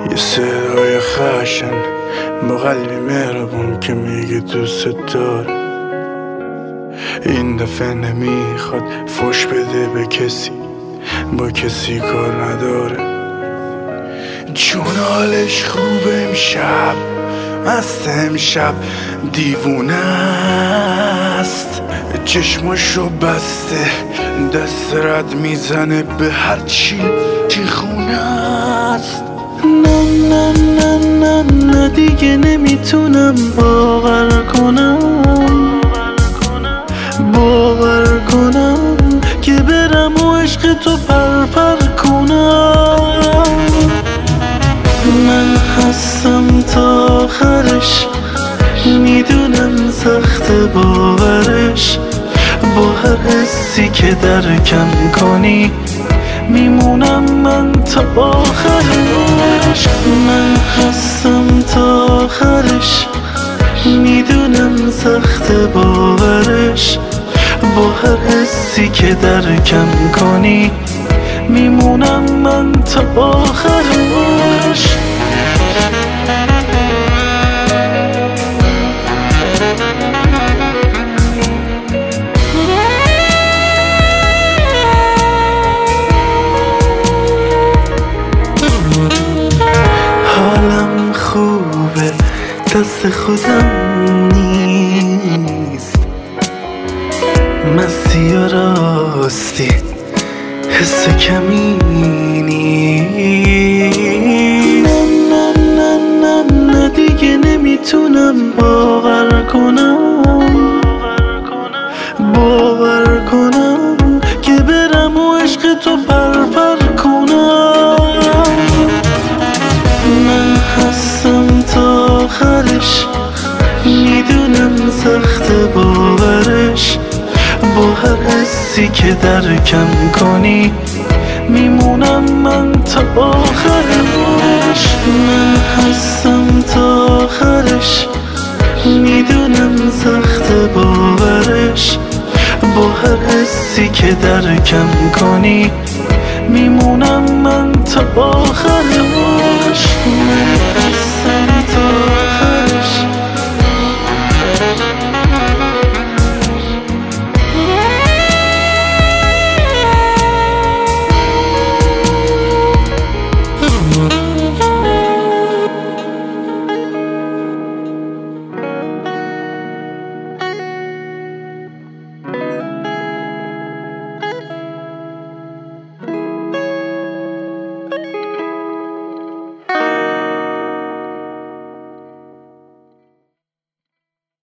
یه صدای خشن با قلبی مهربون که میگه دوست داره. این دفعه نمیخواد فوش بده به کسی، با کسی کار نداره. چون حالش خوبه امشب، مست امشب دیوونه است. چشماشو بسته دست رد میزنه به هر چی خونه است. نه نه نه نه نه دیگه نمیتونم باور کنم که برم و عشق تو پر کنم. من هستم تا آخرش، میدونم سخت باورش. با هر حسی که درکم کنی میمونم من تا آخرش. من هستم تا آخرش، میدونم سخت باورش. با هر حسی که درکم کنی میمونم من تا آخرش. حالم خوبه، دست خودم نیست. مستی و راستی حس کمی نیست. نه نه نه نه دیگه نمیتونم باور کنم که برم و عشق تو پر کنم. من هستم تا آخرش، میدونم سخت باورش. با هر حسی که درکم کنی میمونم من تا آخرش. من هستم تا آخرش، میدونم سخت باورش. با هر حسی که درکم کنی میمونم من تا آخرش.